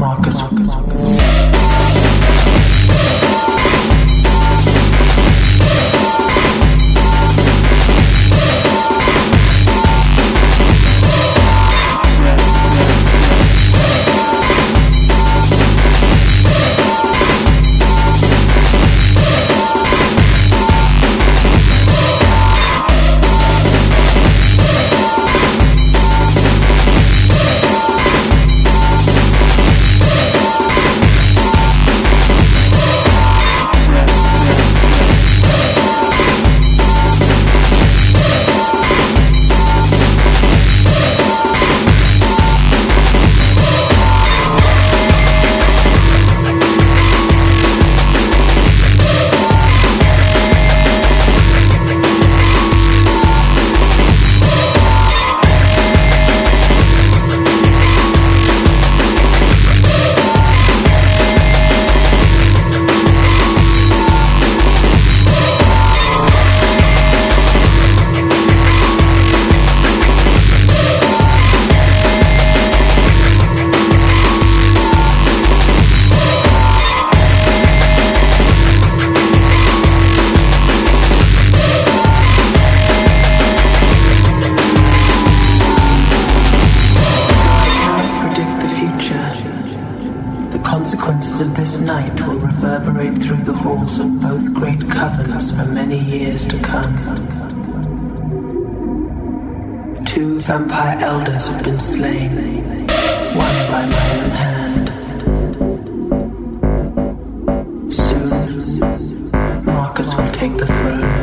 Marcus. Consequences of this night will reverberate through the halls of both great covens for many years to come. 2 vampire elders have been slain, one by my own hand. Soon, Marcus will take the throne.